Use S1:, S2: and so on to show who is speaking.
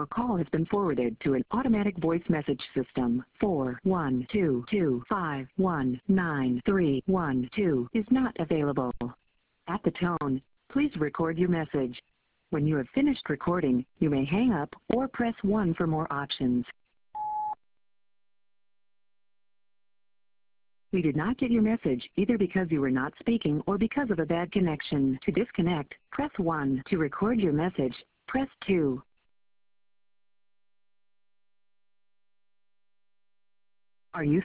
S1: Your call has been forwarded to an automatic voice message system. 41225193112 is not available. At the tone, please record your message. When you have finished recording, you may hang up or press 1 for more options. We did not get your message either because you were not speaking or because of a bad connection. To disconnect, press 1. To record your message, press 2. Are you